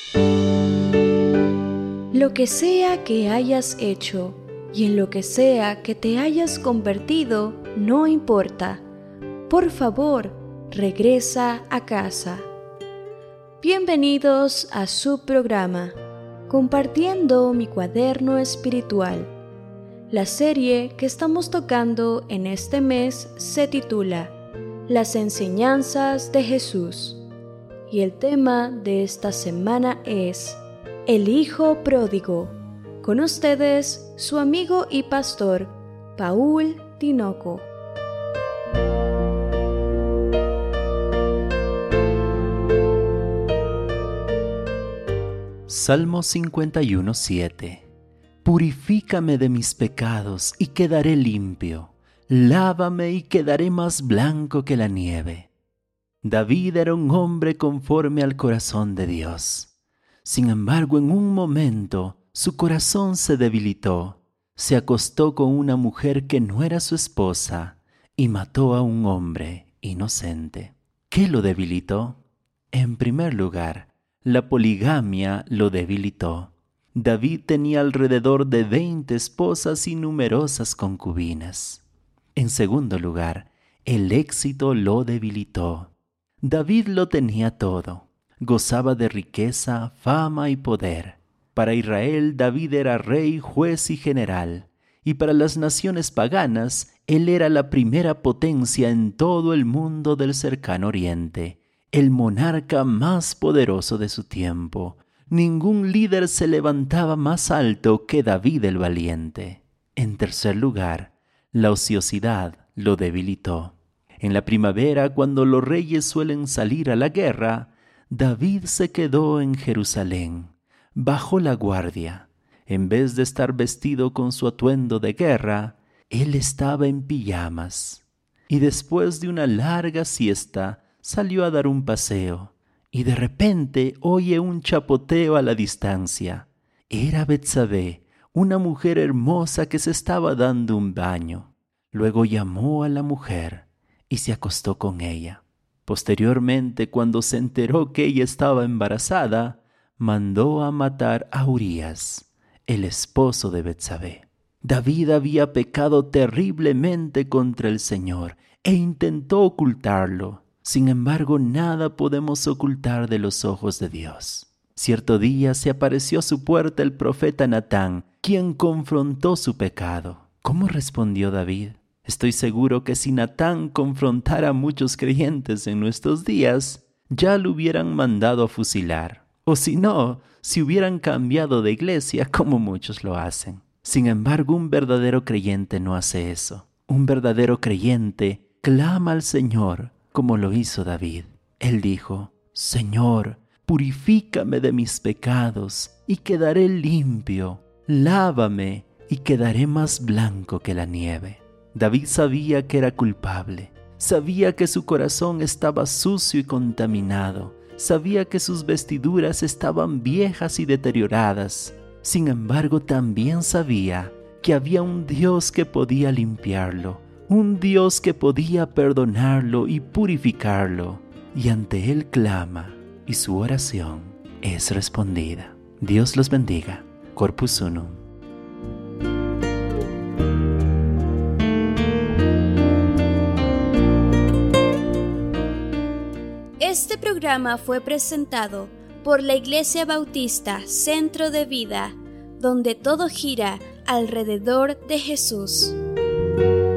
Lo que sea que hayas hecho y en lo que sea que te hayas convertido, no importa. Por favor, regresa a casa. Bienvenidos a su programa, Compartiendo mi cuaderno espiritual. La serie que estamos tocando en este mes se titula Las enseñanzas de Jesús. Y el tema de esta semana es El Hijo Pródigo. Con ustedes, su amigo y pastor, Paul Tinoco. Salmo 51:7. Purifícame de mis pecados y quedaré limpio. Lávame y quedaré más blanco que la nieve. David era un hombre conforme al corazón de Dios. Sin embargo, en un momento, su corazón se debilitó. Se acostó con una mujer que no era su esposa y mató a un hombre inocente. ¿Qué lo debilitó? En primer lugar, la poligamia lo debilitó. David tenía alrededor de 20 esposas y numerosas concubinas. En segundo lugar, el éxito lo debilitó. David lo tenía todo. Gozaba de riqueza, fama y poder. Para Israel, David era rey, juez y general. Y para las naciones paganas, él era la primera potencia en todo el mundo del cercano oriente, el monarca más poderoso de su tiempo. Ningún líder se levantaba más alto que David el valiente. En tercer lugar, la ociosidad lo debilitó. En la primavera, cuando los reyes suelen salir a la guerra, David se quedó en Jerusalén. Bajó la guardia. En vez de estar vestido con su atuendo de guerra, él estaba en pijamas. Y después de una larga siesta, salió a dar un paseo. Y de repente oye un chapoteo a la distancia. Era Betsabé, una mujer hermosa que se estaba dando un baño. Luego llamó a la mujer y se acostó con ella. Posteriormente, cuando se enteró que ella estaba embarazada, mandó a matar a Urías, el esposo de Betsabé. David había pecado terriblemente contra el Señor e intentó ocultarlo. Sin embargo, nada podemos ocultar de los ojos de Dios. Cierto día se apareció a su puerta el profeta Natán, quien confrontó su pecado. ¿Cómo respondió David? Estoy seguro que si Natán confrontara a muchos creyentes en nuestros días, ya lo hubieran mandado a fusilar. O si no, si hubieran cambiado de iglesia como muchos lo hacen. Sin embargo, un verdadero creyente no hace eso. Un verdadero creyente clama al Señor como lo hizo David. Él dijo, Señor, purifícame de mis pecados y quedaré limpio. Lávame y quedaré más blanco que la nieve. David sabía que era culpable. Sabía que su corazón estaba sucio y contaminado. Sabía que sus vestiduras estaban viejas y deterioradas. Sin embargo, también sabía que había un Dios que podía limpiarlo, un Dios que podía perdonarlo y purificarlo. Y ante Él clama, y su oración es respondida. Dios los bendiga. Corpus Unum. Este programa fue presentado por la Iglesia Bautista Centro de Vida, donde todo gira alrededor de Jesús.